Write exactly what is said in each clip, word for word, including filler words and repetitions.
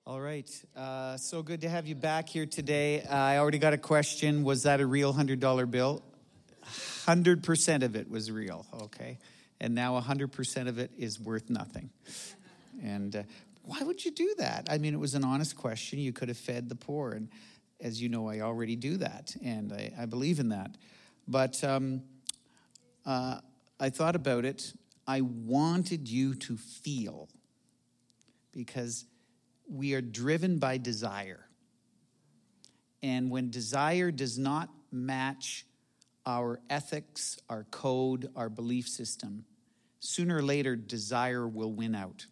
All right. Uh, so good to have you back here today. Uh, I already got a question. Was that a real one hundred dollar bill? one hundred percent of it was real, okay? And now one hundred percent of it is worth nothing. And uh, why would you do that? I mean, it was an honest question. You could have fed the poor. And as you know, I already do that. And I, I believe in that. But um, uh, I thought about it. I wanted you to feel, because we are driven by desire. And when desire does not match our ethics, our code, our belief system, sooner or later, desire will win out.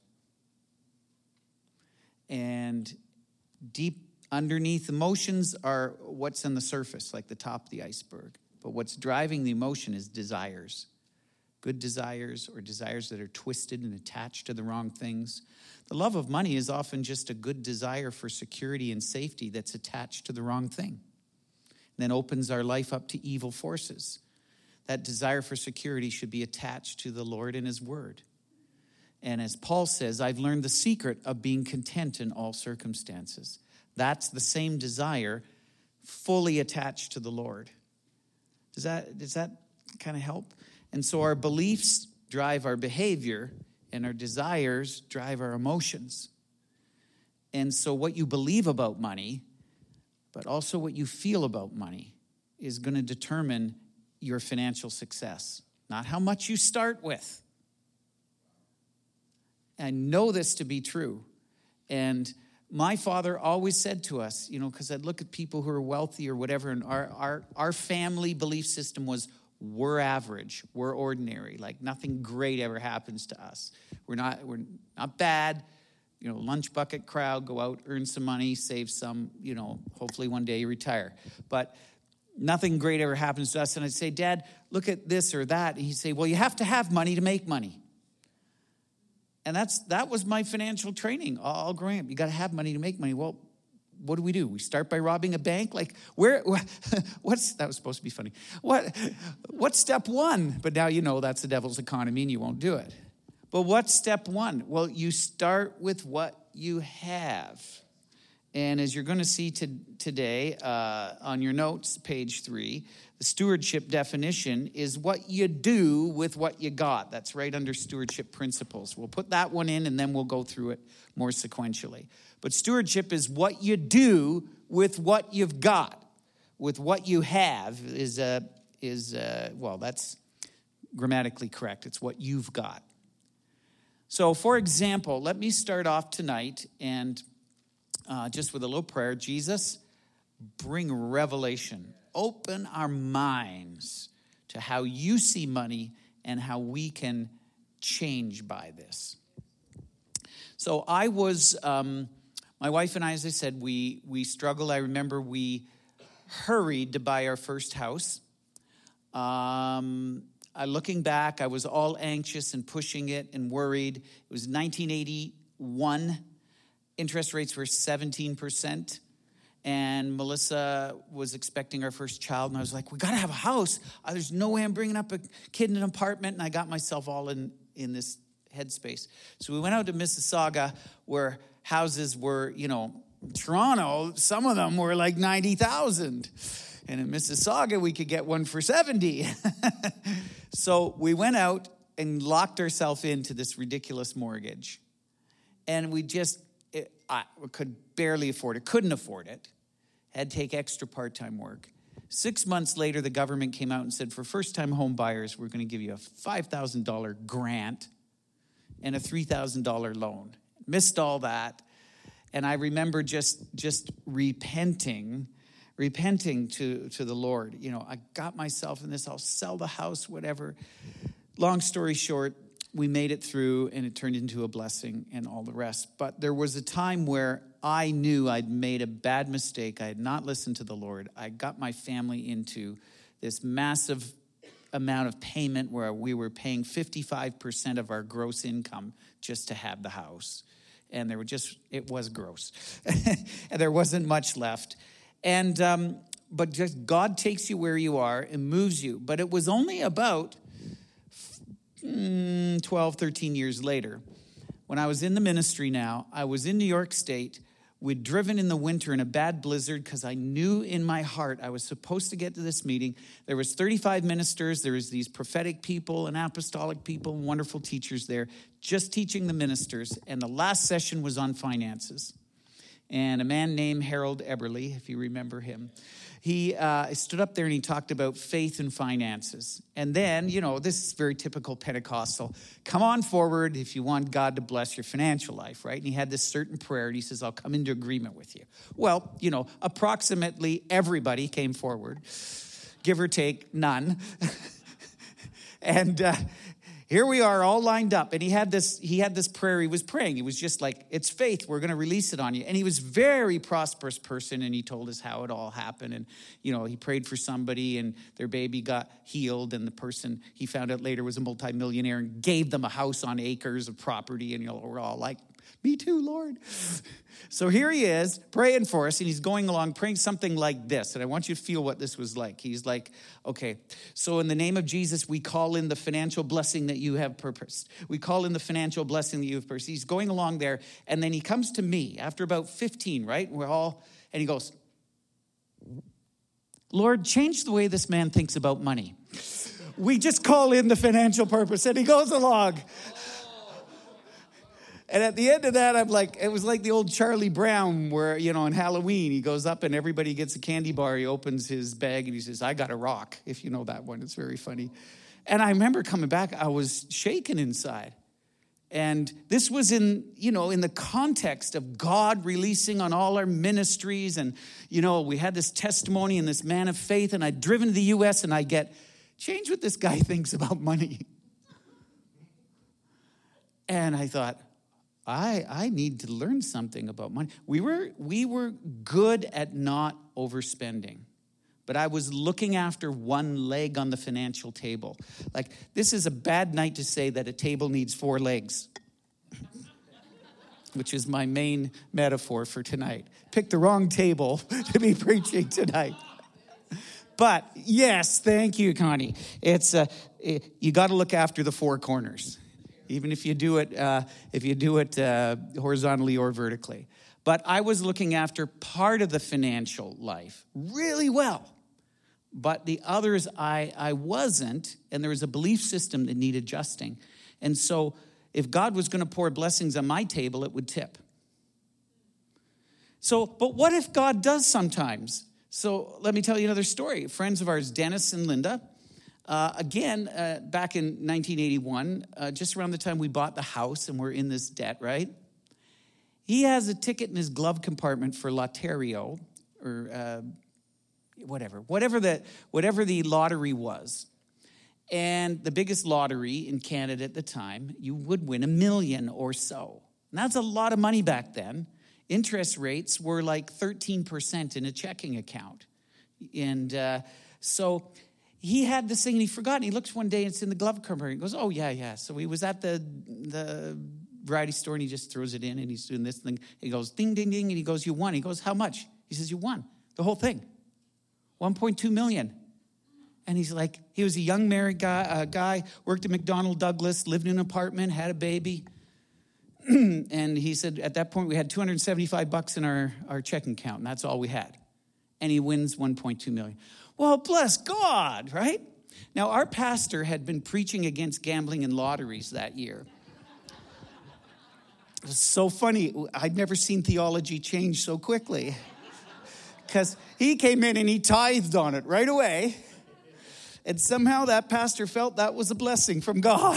And deep underneath emotions are what's on the surface, like the top of the iceberg. But what's driving the emotion is desires. Good desires or desires that are twisted and attached to the wrong things. The love of money is often just a good desire for security and safety that's attached to the wrong thing. And then opens our life up to evil forces. That desire for security should be attached to the Lord and His Word. And as Paul says, I've learned the secret of being content in all circumstances. That's the same desire fully attached to the Lord. Does that, does that kind of help? And so our beliefs drive our behavior, and our desires drive our emotions. And so what you believe about money, but also what you feel about money, is going to determine your financial success. Not how much you start with. I know this to be true. And my father always said to us, you know, because I'd look at people who are wealthy or whatever, and our, our, our family belief system was, we're average, we're ordinary, like nothing great ever happens to us. We're not, we're not bad, you know, lunch bucket crowd, go out, earn some money, save some, you know, hopefully one day you retire. But nothing great ever happens to us. And I'd say, Dad, look at this or that. And he'd say, well, you have to have money to make money. And that's that was my financial training all growing up. You got to have money to make money. Well, what do we do? We start by robbing a bank? Like, where, what's, that was supposed to be funny. What, what's step one? But now you know that's the devil's economy and you won't do it. But what's step one? Well, you start with what you have. And as you're going to see to, today uh, on your notes, page three, the stewardship definition is what you do with what you got. That's right under stewardship principles. We'll put that one in and then we'll go through it more sequentially. But stewardship is what you do with what you've got. With what you have is, uh, is uh, well, that's grammatically correct. It's what you've got. So, for example, let me start off tonight and uh, just with a little prayer. Jesus, bring revelation. Open our minds to how you see money and how we can change by this. So I was, um, my wife and I, as I said, we we struggled. I remember we hurried to buy our first house. Um, I, looking back, I was all anxious and pushing it and worried. It was nineteen eighty-one. Interest rates were seventeen percent. And Melissa was expecting our first child. And I was like, we got to have a house. Uh, there's no way I'm bringing up a kid in an apartment. And I got myself all in, in this headspace. So we went out to Mississauga where houses were, you know, Toronto, some of them were like ninety thousand. And in Mississauga, we could get one for seventy. So we went out and locked ourselves into this ridiculous mortgage. And we just, it, I could barely afford it, couldn't afford it. Had to take extra part-time work. Six months later, the government came out and said, for first-time home buyers, we're going to give you a five thousand dollars grant and a three thousand dollars loan. Missed all that. And I remember just, just repenting, repenting to, to the Lord. You know, I got myself in this, I'll sell the house, whatever. Long story short, we made it through and it turned into a blessing and all the rest. But there was a time where I knew I'd made a bad mistake. I had not listened to the Lord. I got my family into this massive amount of payment where we were paying fifty-five percent of our gross income just to have the house. And there were just, it was gross. And there wasn't much left. And, um, but just God takes you where you are and moves you. But it was only about twelve, thirteen years later, when I was in the ministry now, I was in New York State We'd driven in the winter in a bad blizzard because I knew in my heart I was supposed to get to this meeting. There was thirty-five ministers. There was these prophetic people and apostolic people, wonderful teachers there, just teaching the ministers. And the last session was on finances. And a man named Harold Eberly, if you remember him, he uh, stood up there and he talked about faith and finances. And then, you know, this is very typical Pentecostal. Come on forward if you want God to bless your financial life, right? And he had this certain prayer, and he says, I'll come into agreement with you. Well, you know, approximately everybody came forward, give or take none. and uh, here we are all lined up. And he had this, he had this prayer he was praying. He was just like, it's faith. We're going to release it on you. And he was a very prosperous person. And he told us how it all happened. And, you know, he prayed for somebody and their baby got healed. And the person he found out later was a multimillionaire and gave them a house on acres of property. And, you know, we're all like, me too, Lord. So here he is praying for us, and he's going along praying something like this. And I want you to feel what this was like. He's like, okay, so in the name of Jesus, we call in the financial blessing that you have purposed. We call in the financial blessing that you have purposed. He's going along there, and then he comes to me after about fifteen, right? We're all, and he goes, Lord, change the way this man thinks about money. We just call in the financial purpose, and he goes along. And at the end of that, I'm like, it was like the old Charlie Brown where, you know, on Halloween, he goes up and everybody gets a candy bar. He opens his bag and he says, I got a rock. If you know that one, it's very funny. And I remember coming back, I was shaken inside. And this was in, you know, in the context of God releasing on all our ministries. And, you know, we had this testimony and this man of faith. And I'd driven to the U S and I get, change what this guy thinks about money. And I thought, I, I need to learn something about money. We were, we were good at not overspending, but I was looking after one leg on the financial table. Like, this is a bad night to say that a table needs four legs, which is my main metaphor for tonight. Pick the wrong table to be preaching tonight. But yes, thank you, Connie. It's uh, it, you got to look after the four corners. Even if you do it, uh, if you do it uh, horizontally or vertically. But I was looking after part of the financial life really well. But the others, I, I wasn't. And there was a belief system that needed adjusting. And so if God was going to pour blessings on my table, it would tip. So, but what if God does sometimes? So let me tell you another story. Friends of ours, Dennis and Linda, Uh, again, uh, back in nineteen eighty-one, uh, just around the time we bought the house and we're in this debt, right? He has a ticket in his glove compartment for Lotterio, or uh, whatever, whatever the, whatever the lottery was. And the biggest lottery in Canada at the time, you would win a million or so. And that's a lot of money back then. Interest rates were like thirteen percent in a checking account. And uh, so... He had this thing and he forgot. And he looks one day and it's in the glove compartment. He goes, oh, yeah, yeah. So he was at the, the variety store and he just throws it in and he's doing this thing. He goes, ding, ding, ding. And he goes, you won. He goes, how much? He says, you won. The whole thing. one point two million. And he's like, he was a young married guy, uh, guy, worked at McDonnell Douglas, lived in an apartment, had a baby. And he said, at that point, we had two hundred seventy-five bucks in our, our checking account. And that's all we had. And he wins one point two million. Well, bless God, right? Now, our pastor had been preaching against gambling and lotteries that year. It was so funny. I'd never seen theology change so quickly. Because he came in and he tithed on it right away. And somehow that pastor felt that was a blessing from God.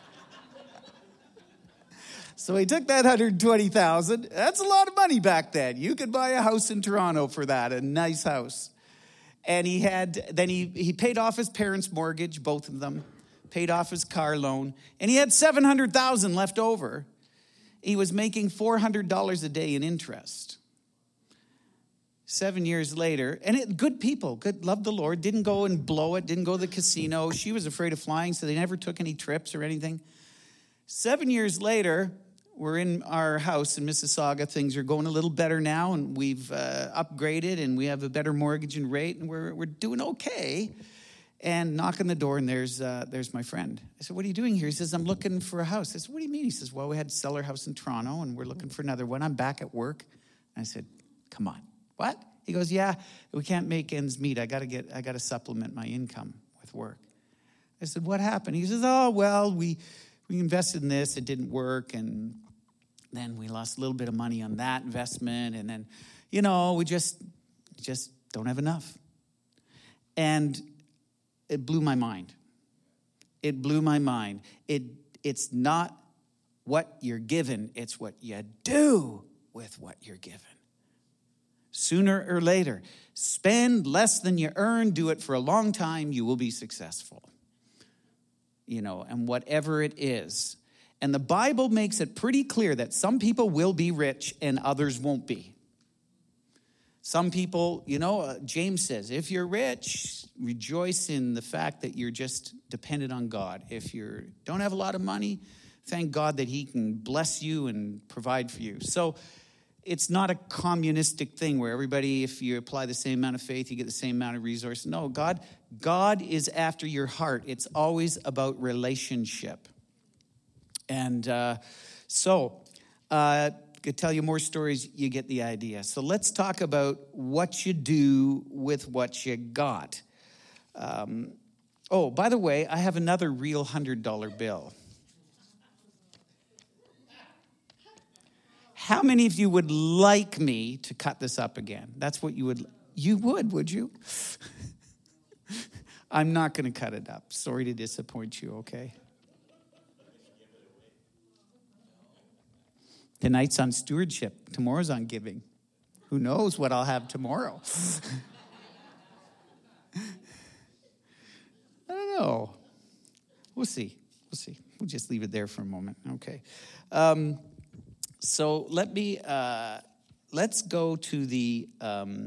So he took that one hundred twenty thousand dollars. That's a lot of money back then. You could buy a house in Toronto for that, a nice house. And he had, then he, he paid off his parents' mortgage, both of them, paid off his car loan, and he had seven hundred thousand dollars left over. He was making four hundred dollars a day in interest. Seven years later, and it, good people, good, loved the Lord, didn't go and blow it, didn't go to the casino. She was afraid of flying, so they never took any trips or anything. Seven years later, we're in our house in Mississauga. Things are going a little better now, and we've uh, upgraded, and we have a better mortgage and rate, and we're we're doing okay. And knock on the door, and there's uh, there's my friend. I said, what are you doing here? He says, I'm looking for a house. I said, what do you mean? He says, well, we had to sell our house in Toronto, and we're looking for another one. I'm back at work. I said, come on, what? He goes, yeah, we can't make ends meet. I got to get, I got to supplement my income with work. I said, what happened? He says, oh, well, we, we invested in this. It didn't work. And then we lost a little bit of money on that investment. And then, you know, we just, just don't have enough. And it blew my mind. It blew my mind. It, it's not what you're given. It's what you do with what you're given. Sooner or later, spend less than you earn, do it for a long time, you will be successful. You know, and whatever it is. And the Bible makes it pretty clear that some people will be rich and others won't be. Some people, you know, uh, James says, if you're rich, rejoice in the fact that you're just dependent on God. If you don't have a lot of money, thank God that he can bless you and provide for you. So it's not a communistic thing where everybody, if you apply the same amount of faith, you get the same amount of resources. No, God, God is after your heart. It's always about relationship. And uh, so, uh, I could tell you more stories, you get the idea. So let's talk about what you do with what you got. Um, oh, by the way, I have another real one hundred dollar bill. How many of you would like me to cut this up again? That's what you would, you would, would you? I'm not going to cut it up. Sorry to disappoint you, okay? Tonight's on stewardship. Tomorrow's on giving. Who knows what I'll have tomorrow? I don't know. We'll see. We'll see. We'll just leave it there for a moment. Okay. Um, so let me, uh, let's go to the, um,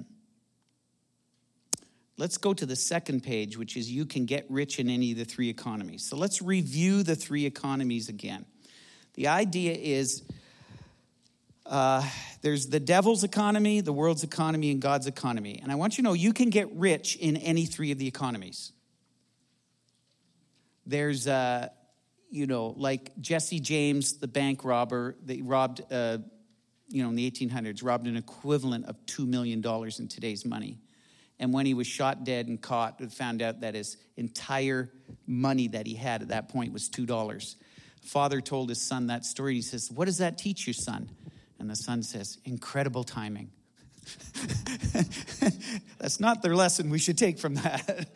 let's go to the second page, which is you can get rich in any of the three economies. So let's review the three economies again. The idea is, Uh, there's the devil's economy, the world's economy, and God's economy. And I want you to know you can get rich in any three of the economies. There's, uh, you know, like Jesse James, the bank robber, they robbed, uh, you know, in the eighteen hundreds, robbed an equivalent of two million dollars in today's money. And when he was shot dead and caught, we found out that his entire money that he had at that point was two dollars. Father told his son that story. He says, what does that teach you, son? And the son says, incredible timing. That's not the lesson we should take from that.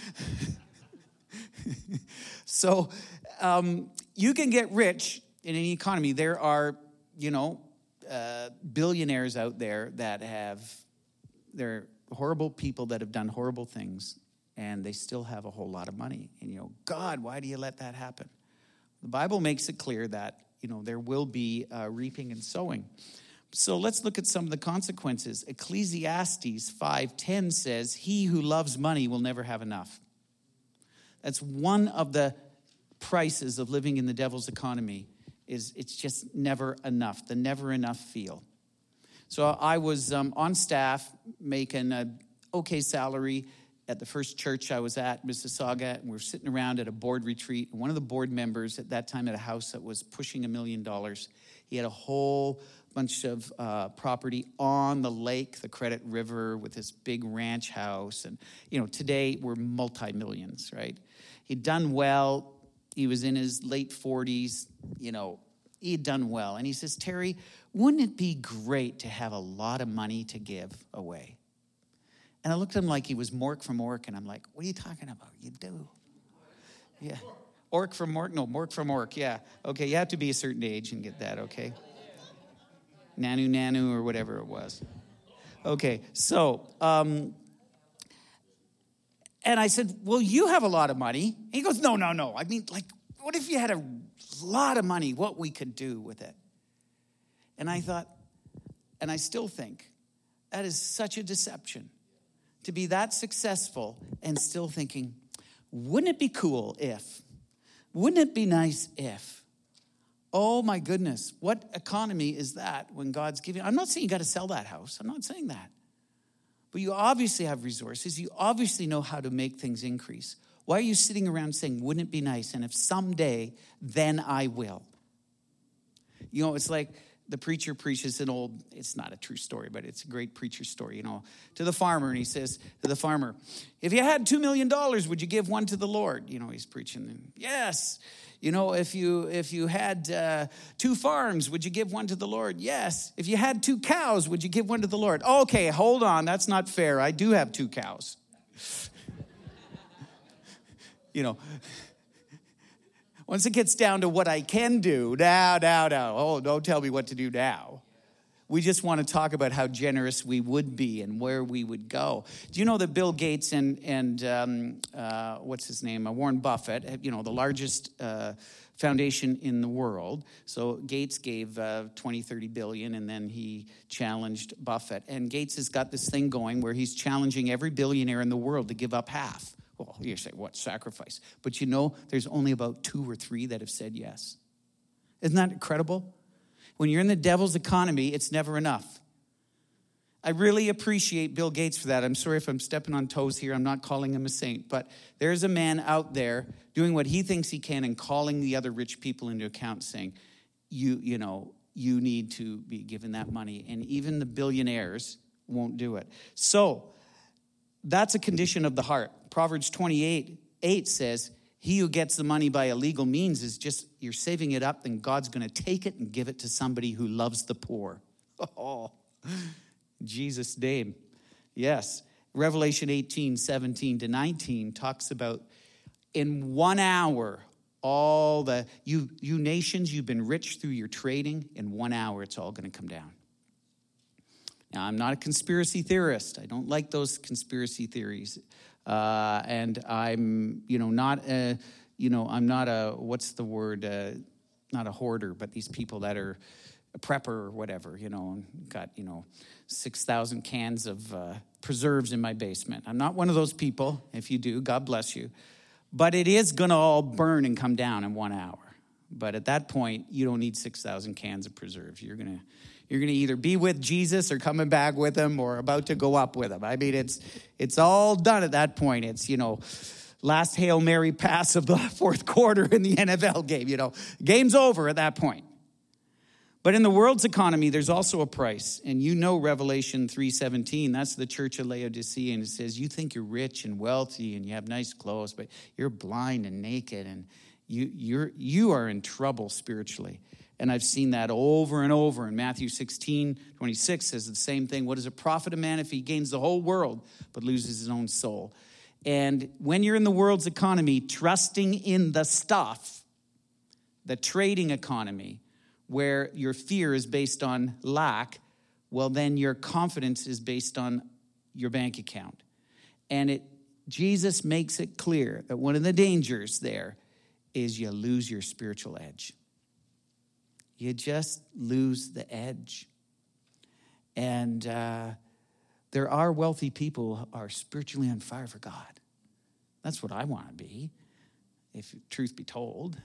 So um, you can get rich in any economy. There are, you know, uh, billionaires out there that have, they're horrible people that have done horrible things, and they still have a whole lot of money. And, you know, God, why do you let that happen? The Bible makes it clear that, you know, there will be uh, reaping and sowing. So let's look at some of the consequences. Ecclesiastes five ten says, he who loves money will never have enough. That's one of the prices of living in the devil's economy, is it's just never enough, the never enough feel. So I was um, on staff making an okay salary at the first church I was at, Mississauga, and we were sitting around at a board retreat. One of the board members at that time at a house that was pushing a million dollars, he had a whole bunch of uh, property on the lake, the Credit River, with this big ranch house. And, you know, today we're multi-millions, right? He'd done well. He was in his late forties, you know, he had done well. And he says, Terry, wouldn't it be great to have a lot of money to give away? And I looked at him like he was Mork from Ork, and I'm like, what are you talking about? You do. Yeah. Ork from Mork? No, Mork from Ork, yeah. Okay, you have to be a certain age and get that, okay? Nanu Nanu or whatever it was. Okay, so, um, and I said, well, you have a lot of money. And he goes, no, no, no. I mean, like, what if you had a lot of money, what we could do with it? And I thought, and I still think, that is such a deception. To be that successful and still thinking, wouldn't it be cool if? Wouldn't it be nice if? Oh my goodness, what economy is that when God's giving? I'm not saying you got to sell that house. I'm not saying that. But you obviously have resources. You obviously know how to make things increase. Why are you sitting around saying, wouldn't it be nice? And if someday, then I will. You know, it's like the preacher preaches an old, it's not a true story, but it's a great preacher story, you know, to the farmer. And he says to the farmer, if you had two million dollars, would you give one to the Lord? You know, he's preaching. And, yes. You know, if you if you had uh, two farms, would you give one to the Lord? Yes. If you had two cows, would you give one to the Lord? Okay, hold on. That's not fair. I do have two cows. You know, once it gets down to what I can do, now, now, now, oh, don't tell me what to do now. We just want to talk about how generous we would be and where we would go. Do you know that Bill Gates and, and um, uh, what's his name, uh, Warren Buffett, you know, the largest uh, foundation in the world. So Gates gave uh, twenty, thirty billion, and then he challenged Buffett. And Gates has got this thing going where he's challenging every billionaire in the world to give up half. Well, you say, what sacrifice? But you know, there's only about two or three that have said yes. Isn't that incredible? When you're in the devil's economy, it's never enough. I really appreciate Bill Gates for that. I'm sorry if I'm stepping on toes here. I'm not calling him a saint. But there's a man out there doing what he thinks he can and calling the other rich people into account, saying, you, you know, you need to be given that money. And even the billionaires won't do it. So that's a condition of the heart. Proverbs twenty-eight eight says, he who gets the money by illegal means is just, you're saving it up, then God's going to take it and give it to somebody who loves the poor. Oh, Jesus' name. Yes. Revelation eighteen, seventeen to nineteen talks about in one hour, all the, you, you nations, you've been rich through your trading. In one hour, it's all going to come down. Now, I'm not a conspiracy theorist. I don't like those conspiracy theories. Uh, and I'm, you know, not a, you know, I'm not a, what's the word, uh, not a hoarder, but these people that are a prepper or whatever, you know, got, you know, six thousand cans of uh, preserves in my basement. I'm not one of those people. If you do, God bless you. But it is going to all burn and come down in one hour. But at that point, you don't need six thousand cans of preserves. You're going to, You're going to either be with Jesus or coming back with him or about to go up with him. I mean, it's it's all done at that point. It's, you know, last Hail Mary pass of the fourth quarter in the N F L game. You know, game's over at that point. But in the world's economy, there's also a price. And you know Revelation three seventeen, that's the church of Laodicea. And it says, you think you're rich and wealthy and you have nice clothes, but you're blind and naked and you you're you are in trouble spiritually. And I've seen that over and over. And Matthew sixteen twenty-six says the same thing. What does it profit a man if he gains the whole world but loses his own soul? And when you're in the world's economy, trusting in the stuff, the trading economy, where your fear is based on lack, well, then your confidence is based on your bank account. And it Jesus makes it clear that one of the dangers there is you lose your spiritual edge. You just lose the edge. And uh, there are wealthy people who are spiritually on fire for God. That's what I want to be, if truth be told.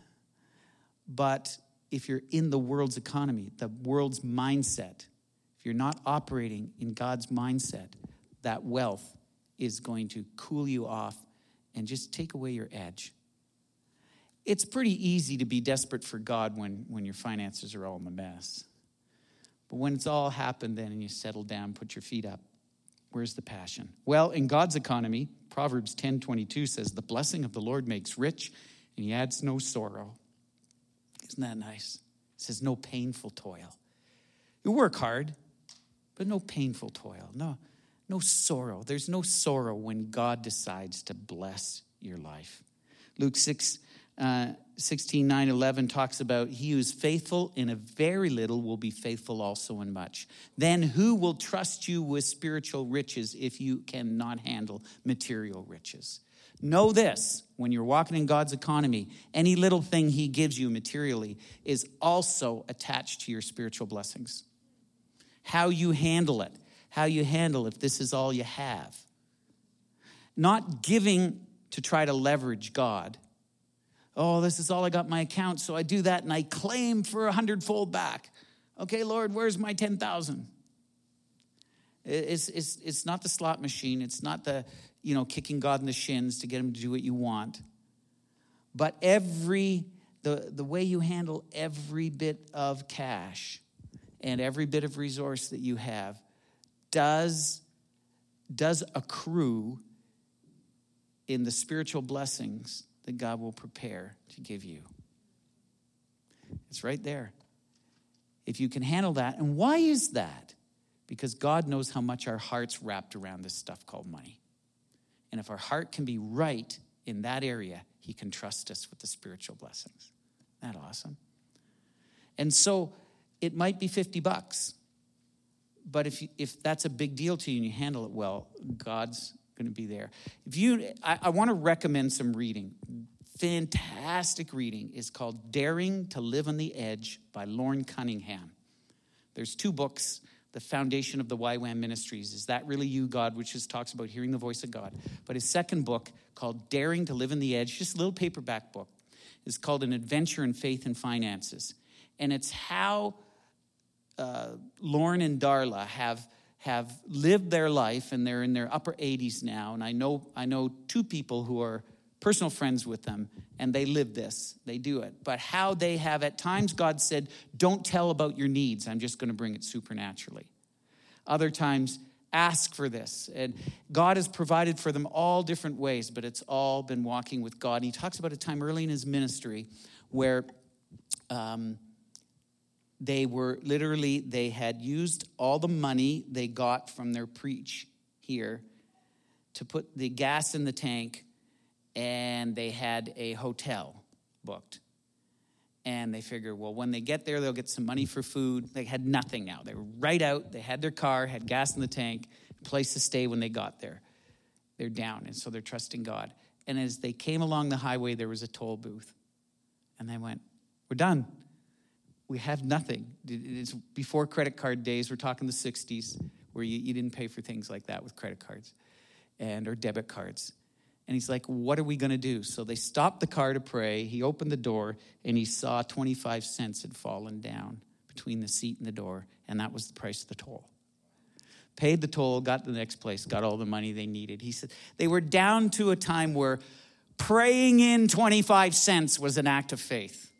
But if you're in the world's economy, the world's mindset, if you're not operating in God's mindset, that wealth is going to cool you off and just take away your edge. It's pretty easy to be desperate for God when, when your finances are all in a mess. But when it's all happened then and you settle down, put your feet up, where's the passion? Well, in God's economy, Proverbs ten twenty-two says, the blessing of the Lord makes rich and he adds no sorrow. Isn't that nice? It says no painful toil. You work hard, but no painful toil. No, no sorrow. There's no sorrow when God decides to bless your life. Luke six, uh, sixteen, nine, eleven talks about he who is faithful in a very little will be faithful also in much. Then who will trust you with spiritual riches if you cannot handle material riches? Know this, when you're walking in God's economy, any little thing he gives you materially is also attached to your spiritual blessings. How you handle it, how you handle if this is all you have. Not giving to try to leverage God. Oh, this is all I got in my account, so I do that and I claim for a hundredfold back. Okay, Lord, where's my ten thousand? It's, it's, it's not the slot machine. It's not the, you know, kicking God in the shins to get him to do what you want. But every, the, the way you handle every bit of cash and every bit of resource that you have does, does accrue in the spiritual blessings that God will prepare to give you. It's right there. If you can handle that. And why is that? Because God knows how much our heart's wrapped around this stuff called money. And if our heart can be right in that area, he can trust us with the spiritual blessings. Isn't that awesome? And so it might be fifty bucks. But if you, if that's a big deal to you and you handle it well, God's going to be there. If you, I, I want to recommend some reading. Fantastic reading is called Daring to Live on the Edge by Lorne Cunningham. There's two books. The foundation of the Y WAM Ministries, Is That Really You, God? Which just talks about hearing the voice of God. But his second book, called Daring to Live on the Edge, just a little paperback book, is called An Adventure in Faith and Finances. And it's how uh, Lauren and Darla have have lived their life, and they're in their upper eighties now. And I know I know two people who are personal friends with them, and they live this. They do it. But how they have, at times, God said, don't tell about your needs. I'm just going to bring it supernaturally. Other times, ask for this. And God has provided for them all different ways, but it's all been walking with God. And he talks about a time early in his ministry where um, they were literally, they had used all the money they got from their preach here to put the gas in the tank, and they had a hotel booked. And they figured, well, when they get there, they'll get some money for food. They had nothing now. They were right out. They had their car, had gas in the tank, a place to stay when they got there. They're down, and so they're trusting God. And as they came along the highway, there was a toll booth. And they went, we're done. We have nothing. It's before credit card days. We're talking the sixties, where you, you didn't pay for things like that with credit cards and or debit cards. And he's like, what are we going to do? So they stopped the car to pray. He opened the door, and he saw twenty-five cents had fallen down between the seat and the door, and that was the price of the toll. Paid the toll, got to the next place, got all the money they needed. He said they were down to a time where praying in twenty-five cents was an act of faith.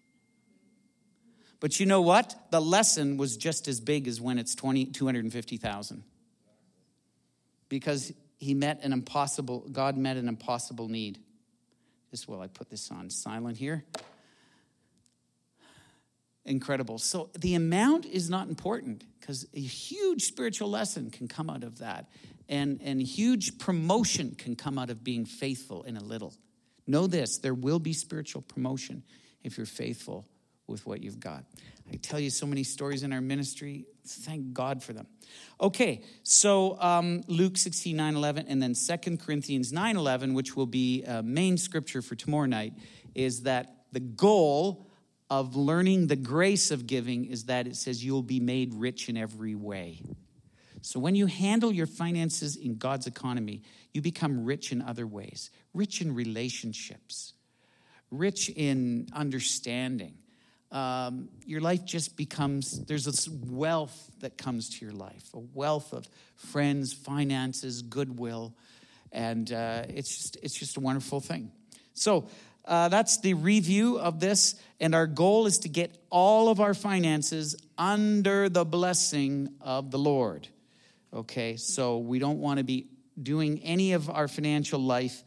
But you know what? The lesson was just as big as when it's two hundred fifty thousand. Because he met an impossible, God met an impossible need. Just while I put this on silent here. Incredible. So the amount is not important, because a huge spiritual lesson can come out of that. And, and huge promotion can come out of being faithful in a little. Know this, there will be spiritual promotion if you're faithful with what you've got. I tell you so many stories in our ministry. Thank God for them. Okay, so um, Luke sixteen, nine, eleven, and then Second Corinthians nine, eleven, which will be a main scripture for tomorrow night, is that the goal of learning the grace of giving is that it says you'll be made rich in every way. So when you handle your finances in God's economy, you become rich in other ways. Rich in relationships. Rich in understanding. Um, your life just becomes, there's this wealth that comes to your life, a wealth of friends, finances, goodwill, and uh, it's just it's just a wonderful thing. So uh, that's the review of this, and our goal is to get all of our finances under the blessing of the Lord. Okay, so we don't want to be doing any of our financial life,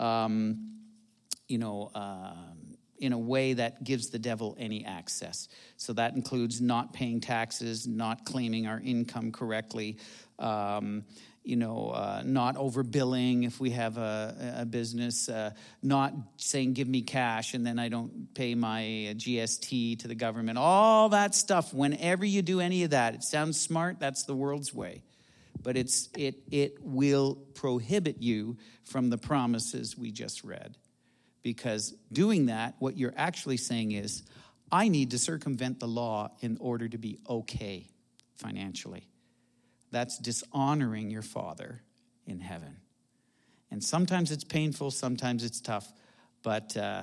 um, you know, uh, in a way that gives the devil any access. So that includes not paying taxes, not claiming our income correctly, um, you know, uh, not overbilling if we have a, a business, uh, not saying, give me cash, and then I don't pay my G S T to the government. All that stuff, whenever you do any of that, it sounds smart, that's the world's way. But it's it it will prohibit you from the promises we just read. Because doing that, what you're actually saying is, I need to circumvent the law in order to be okay financially. That's dishonoring your Father in heaven. And sometimes it's painful, sometimes it's tough, but uh,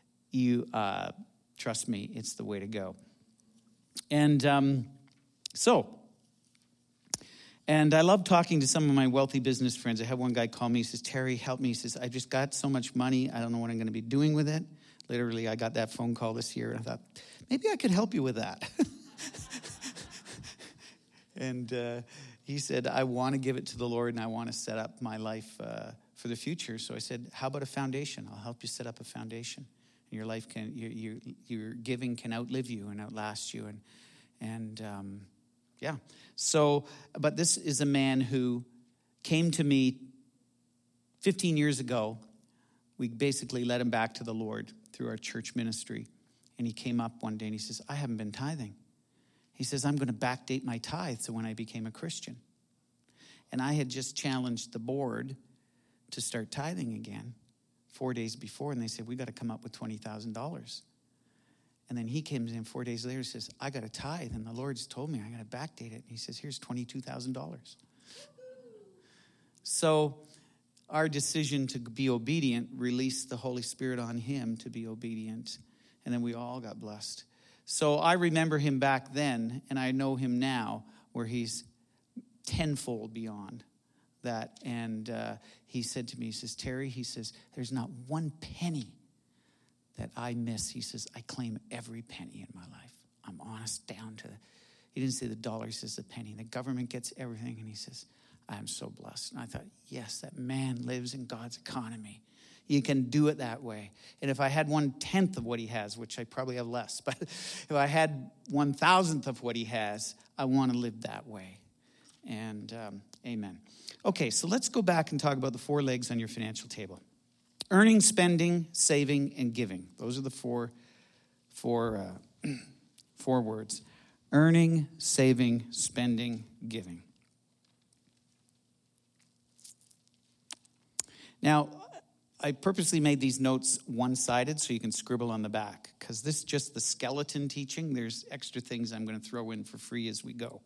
you uh, trust me, it's the way to go. And um, so, and I love talking to some of my wealthy business friends. I had one guy call me, he says, Terry, help me. He says, I just got so much money, I don't know what I'm going to be doing with it. Literally, I got that phone call this year, and I thought, maybe I could help you with that. and uh, he said, I want to give it to the Lord, and I want to set up my life uh, for the future. So I said, how about a foundation? I'll help you set up a foundation. Your life can, your, your, your giving can outlive you and outlast you. And, and um, yeah. So, but this is a man who came to me fifteen years ago. We basically led him back to the Lord through our church ministry. And he came up one day and he says, I haven't been tithing. He says, I'm going to backdate my tithe to when I became a Christian. And I had just challenged the board to start tithing again four days before. And they said, we got to come up with twenty thousand dollars. And then he came in four days later and says, I got a tithe. And the Lord's told me I got to backdate it. And he says, here's twenty-two thousand dollars. So our decision to be obedient released the Holy Spirit on him to be obedient. And then we all got blessed. So I remember him back then, and I know him now, where he's tenfold beyond that. And uh, he said to me, he says, Terry, he says, there's not one penny that I miss. He says, I claim every penny in my life. I'm honest down to, he didn't say the dollar, he says the penny. The government gets everything, and he says, I am so blessed. And I thought, yes, that man lives in God's economy. You can do it that way. And if I had one-tenth of what he has, which I probably have less, but if I had one-thousandth of what he has, I want to live that way. And um, amen. Okay, so let's go back and talk about the four legs on your financial table. Earning, spending, saving, and giving. Those are the four, four, uh, four words. Earning, saving, spending, giving. Now, I purposely made these notes one-sided so you can scribble on the back, because this is just the skeleton teaching. There's extra things I'm going to throw in for free as we go.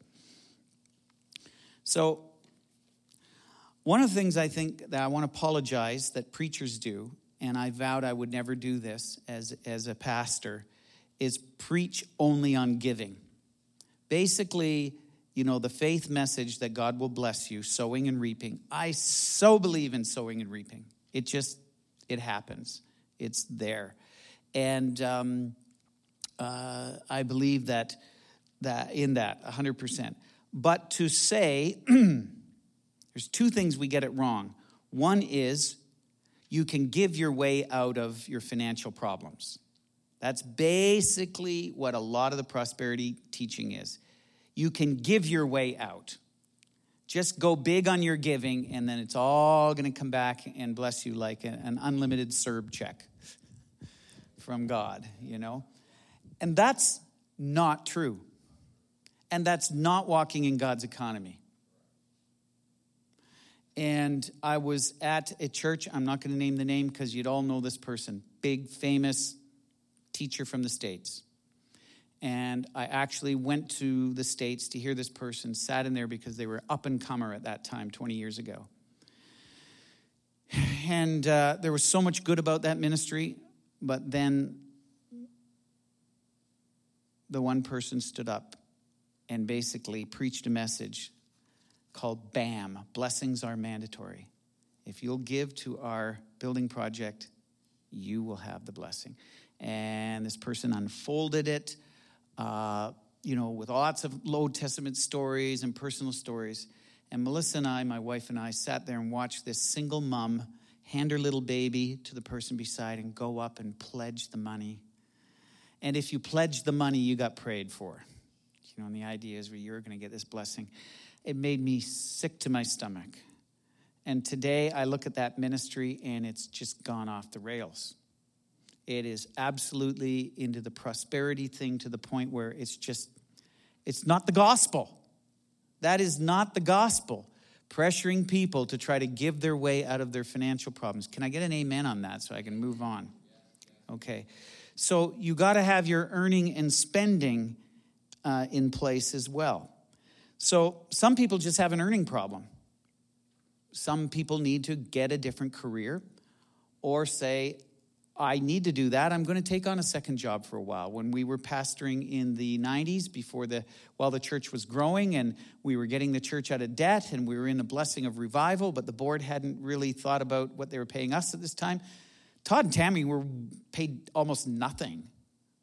So one of the things I think that I want to apologize that preachers do, and I vowed I would never do this as, as a pastor, is preach only on giving. Basically, you know, the faith message that God will bless you, sowing and reaping. I so believe in sowing and reaping. It just, it happens. It's there. And um, uh, I believe that, that in that, one hundred percent. But to say, there's two things we get it wrong. One is you can give your way out of your financial problems. That's basically what a lot of the prosperity teaching is. You can give your way out. Just go big on your giving, and then it's all going to come back and bless you like an unlimited C E R B check from God, you know. And that's not true. And that's not walking in God's economy. And I was at a church, I'm not going to name the name because you'd all know this person, big, famous teacher from the States. And I actually went to the States to hear this person, sat in there because they were up-and-comer at that time, twenty years ago. And uh, there was so much good about that ministry, but then the one person stood up and basically preached a message called BAM, Blessings Are Mandatory. If you'll give to our building project, you will have the blessing. And this person unfolded it, Uh, you know, with lots of Old Testament stories and personal stories. And Melissa and I, my wife and I, sat there and watched this single mom hand her little baby to the person beside and go up and pledge the money. And if you pledged the money, you got prayed for. You know, and the idea is where you're going to get this blessing. It made me sick to my stomach. And today I look at that ministry and it's just gone off the rails. It is absolutely into the prosperity thing to the point where it's just, it's not the gospel. That is not the gospel. Pressuring people to try to give their way out of their financial problems. Can I get an amen on that so I can move on? Okay. So you got to have your earning and spending uh, in place as well. So some people just have an earning problem. Some people need to get a different career or say, I need to do that. I'm going to take on a second job for a while. When we were pastoring in the nineties, before the while the church was growing and we were getting the church out of debt and we were in a blessing of revival, but the board hadn't really thought about what they were paying us at this time. Todd and Tammy were paid almost nothing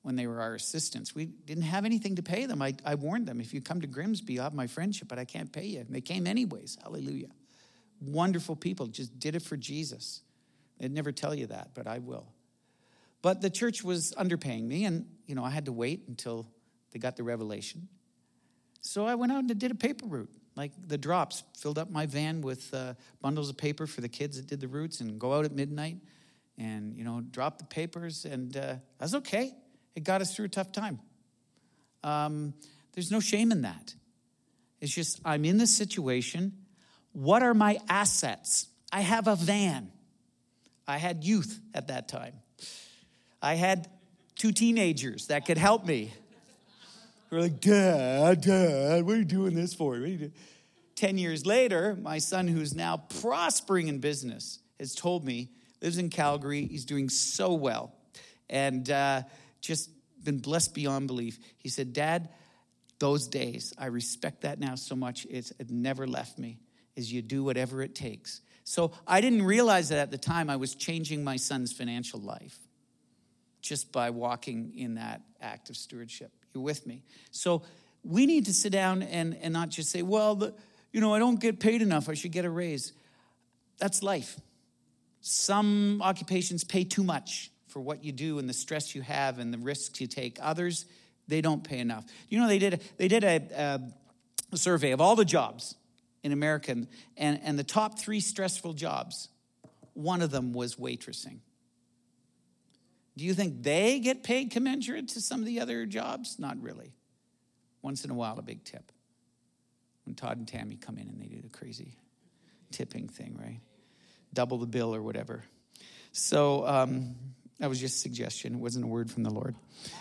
when they were our assistants. We didn't have anything to pay them. I, I warned them, if you come to Grimsby, you'll have my friendship, but I can't pay you. And they came anyways. Hallelujah. Wonderful people, just did it for Jesus. They'd never tell you that, but I will. But the church was underpaying me, and, you know, I had to wait until they got the revelation. So I went out and did a paper route, like the drops, filled up my van with uh, bundles of paper for the kids that did the routes, and go out at midnight and, you know, drop the papers, and uh, I was okay. It got us through a tough time. Um, there's no shame in that. It's just, I'm in this situation. What are my assets? I have a van. I had youth at that time. I had two teenagers that could help me. They were like, Dad, Dad, what are you doing this for? What are you doing? Ten years later, my son, who's now prospering in business, has told me, lives in Calgary, he's doing so well. And uh, just been blessed beyond belief. He said, Dad, those days, I respect that now so much, it's, it never left me, is you do whatever it takes. So I didn't realize that at the time I was changing my son's financial life just by walking in that act of stewardship. You're with me? So we need to sit down and, and not just say, well, the, you know, I don't get paid enough, I should get a raise. That's life. Some occupations pay too much for what you do and the stress you have and the risks you take. Others, they don't pay enough. You know, they did a, they did a, a, a survey of all the jobs in America, and, and the top three stressful jobs, one of them was waitressing. Do you think they get paid commensurate to some of the other jobs? Not really. Once in a while, a big tip. When Todd and Tammy come in and they do the crazy tipping thing, right? Double the bill or whatever. So um, that was just a suggestion. It wasn't a word from the Lord.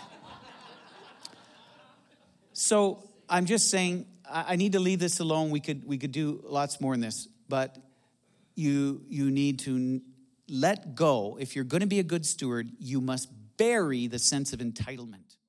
So I'm just saying, I need to leave this alone. We could we could do lots more in this, but you you need to let go. If you're going to be a good steward, you must bury the sense of entitlement.